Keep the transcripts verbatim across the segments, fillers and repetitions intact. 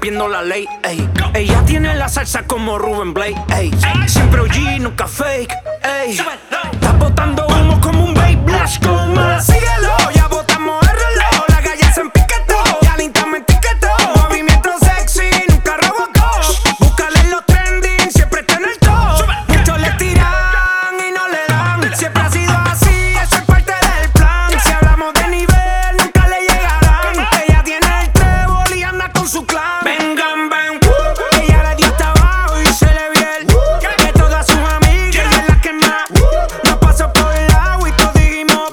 rompiendo la ley, ey. Ella tiene la salsa como Rubén Blade, ey. Siempre O G, nunca fake, ey. Está botando humo como un babe, Blash Coma. Síguelo, ya botamos el reloj. La calle se empiquetó, ya Linta me etiquetó. Movimiento sexy, nunca robocó. Búscale en los trending, siempre está en el top. Muchos le tiran y no le dan. Siempre ha sido así, eso es parte del plan. Si hablamos de nivel, nunca le llegarán. Ella tiene el trébol y anda con su clan. Vengan, ven, ella le dio hasta abajo y se le vio el de todas sus amigas, ella es la que más nos pasó por el agua y todos dijimos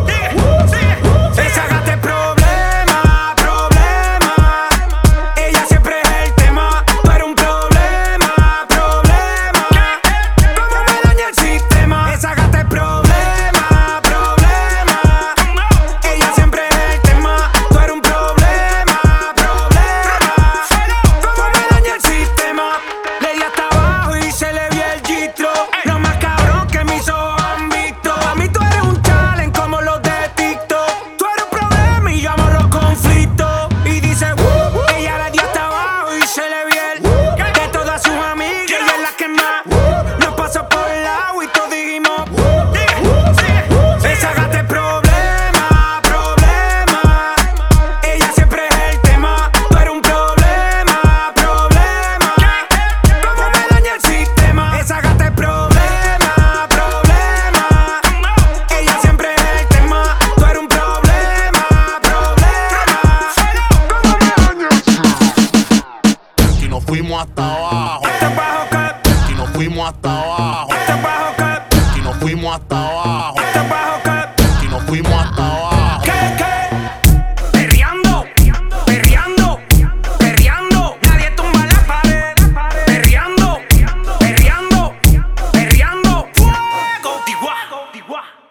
esa gata es problema, problema. Ella siempre es el tema, tú eres un problema, problema. Cómo me daña el sistema. Esa gata es problema, problema. Ella siempre es el tema, tú eres un problema, problema. Cómo me daña el sistema. Le di hasta abajo y se le vio el gistro. Lo más cabrón que mis ojos han visto. A mí tú eres un challenge como los de TikTok. Tú eres un problema y yo amo los conflictos. Y dice, "Woo". Ella le dio hasta abajo y se le vio el de todas sus amigas, ella es la que más nos pasó por el agua y todos dijimos esa gata es problema, problema. Ella siempre es el tema, tú eres un problema, problema. Cómo me daña el sistema. Esa gata es problema, problema. Ella siempre es el tema, tú eres un problema, problema. Cómo me daña el sistema. Y nos fuimos hasta abajo. Hasta abajo que, Y nos fuimos hasta abajo. hasta abajo que, Y nos fuimos hasta abajo. hasta abajo que. Y nos fuimos hasta abajo. ¿Qué, qué? Perreando, perreando, perreando. Nadie tumba la pared. Perreando, perreando, perreando. Fuego, Tiguá, Tiguá.